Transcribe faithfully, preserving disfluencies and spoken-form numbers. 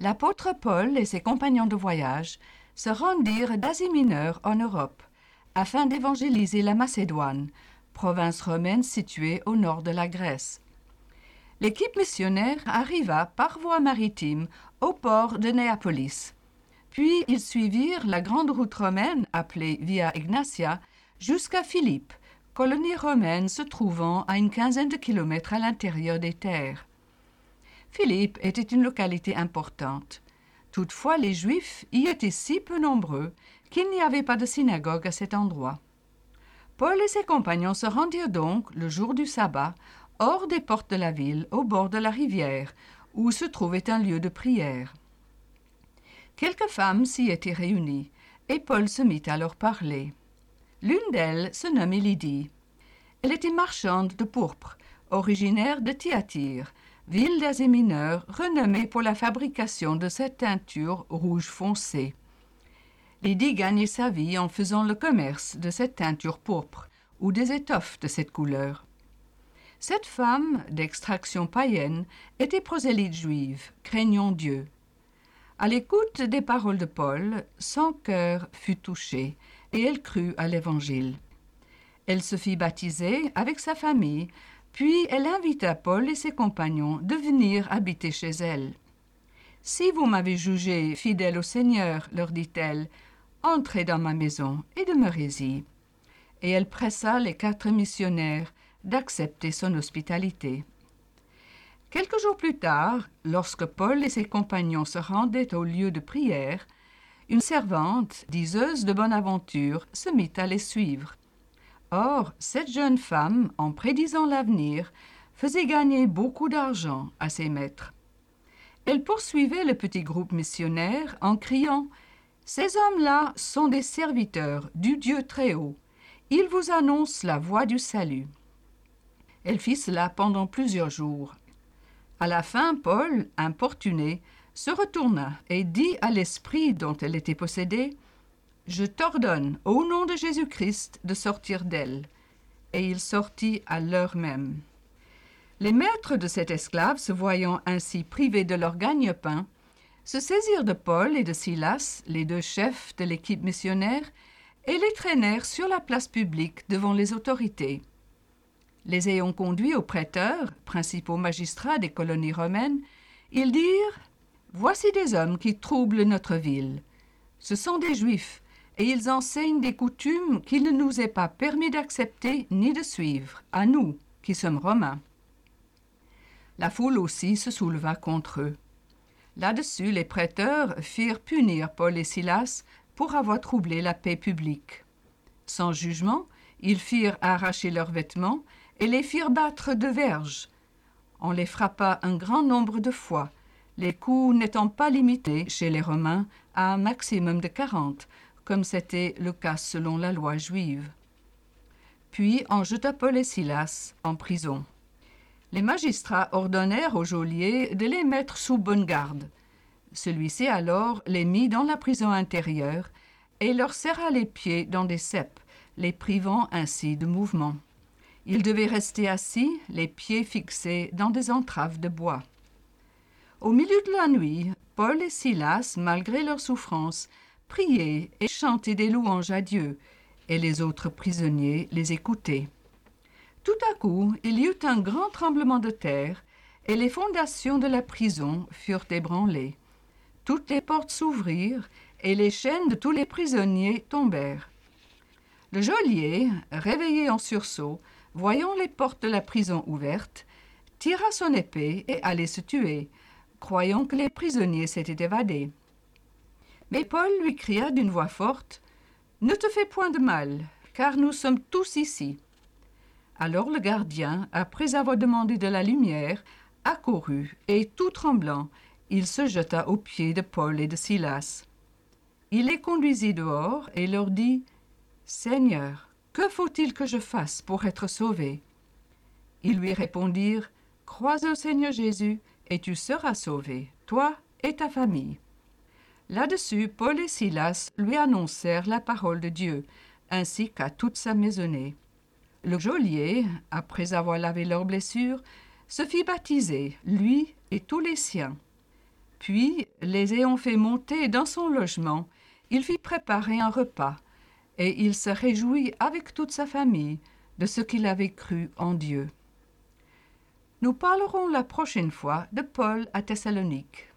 L'apôtre Paul et ses compagnons de voyage se rendirent d'Asie mineure en Europe afin d'évangéliser la Macédoine, province romaine située au nord de la Grèce. L'équipe missionnaire arriva par voie maritime au port de Néapolis. Puis ils suivirent la grande route romaine appelée Via Egnatia jusqu'à Philippe, colonie romaine se trouvant à une quinzaine de kilomètres à l'intérieur des terres. Philippe était une localité importante. Toutefois, les Juifs y étaient si peu nombreux qu'il n'y avait pas de synagogue à cet endroit. Paul et ses compagnons se rendirent donc, le jour du sabbat, hors des portes de la ville, au bord de la rivière, où se trouvait un lieu de prière. Quelques femmes s'y étaient réunies, et Paul se mit à leur parler. L'une d'elles se nommait Lydie. Elle était marchande de pourpre, originaire de Thyatire, ville d'Asie mineure renommée pour la fabrication de cette teinture rouge foncé. Lydie gagnait sa vie en faisant le commerce de cette teinture pourpre ou des étoffes de cette couleur. Cette femme, d'extraction païenne, était prosélyte juive, craignant Dieu. À l'écoute des paroles de Paul, son cœur fut touché et elle crut à l'Évangile. Elle se fit baptiser avec sa famille, puis elle invita Paul et ses compagnons de venir habiter chez elle. « Si vous m'avez jugé fidèle au Seigneur, leur dit-elle, entrez dans ma maison et demeurez-y. » Et elle pressa les quatre missionnaires d'accepter son hospitalité. Quelques jours plus tard, lorsque Paul et ses compagnons se rendaient au lieu de prière, une servante, diseuse de bonne aventure, se mit à les suivre. Or, cette jeune femme, en prédisant l'avenir, faisait gagner beaucoup d'argent à ses maîtres. Elle poursuivait le petit groupe missionnaire en criant « Ces hommes-là sont des serviteurs du Dieu Très-Haut. Ils vous annoncent la voie du salut. » Elle fit cela pendant plusieurs jours. À la fin, Paul, importuné, se retourna et dit à l'esprit dont elle était possédée « Je t'ordonne, au nom de Jésus-Christ, de sortir d'elle. » Et il sortit à l'heure même. Les maîtres de cet esclave, se voyant ainsi privés de leur gagne-pain, se saisirent de Paul et de Silas, les deux chefs de l'équipe missionnaire, et les traînèrent sur la place publique devant les autorités. Les ayant conduits aux prêteurs, principaux magistrats des colonies romaines, ils dirent « Voici des hommes qui troublent notre ville. Ce sont des Juifs, et ils enseignent des coutumes qu'il ne nous est pas permis d'accepter ni de suivre, à nous, qui sommes Romains. » La foule aussi se souleva contre eux. Là-dessus, les prêteurs firent punir Paul et Silas pour avoir troublé la paix publique. Sans jugement, ils firent arracher leurs vêtements et les firent battre de verges. On les frappa un grand nombre de fois, les coups n'étant pas limités chez les Romains à un maximum de quarante, comme c'était le cas selon la loi juive. Puis on jeta Paul et Silas en prison. Les magistrats ordonnèrent au geôlier de les mettre sous bonne garde. Celui-ci alors les mit dans la prison intérieure et leur serra les pieds dans des ceps, les privant ainsi de mouvement. Ils devaient rester assis, les pieds fixés dans des entraves de bois. Au milieu de la nuit, Paul et Silas, malgré leur souffrance, priaient et chantaient des louanges à Dieu, et les autres prisonniers les écoutaient. Tout à coup, il y eut un grand tremblement de terre, et les fondations de la prison furent ébranlées. Toutes les portes s'ouvrirent, et les chaînes de tous les prisonniers tombèrent. Le geôlier, réveillé en sursaut, voyant les portes de la prison ouvertes, tira son épée et allait se tuer, croyant que les prisonniers s'étaient évadés. Mais Paul lui cria d'une voix forte « Ne te fais point de mal, car nous sommes tous ici. » Alors le gardien, après avoir demandé de la lumière, accourut, et tout tremblant, il se jeta aux pieds de Paul et de Silas. Il les conduisit dehors et leur dit « Seigneur, que faut-il que je fasse pour être sauvé ?» Ils lui répondirent « Crois au Seigneur Jésus, et tu seras sauvé, toi et ta famille. » Là-dessus, Paul et Silas lui annoncèrent la parole de Dieu, ainsi qu'à toute sa maisonnée. Le geôlier, après avoir lavé leurs blessures, se fit baptiser, lui et tous les siens. Puis, les ayant fait monter dans son logement, il fit préparer un repas, et il se réjouit avec toute sa famille de ce qu'il avait cru en Dieu. Nous parlerons la prochaine fois de Paul à Thessalonique.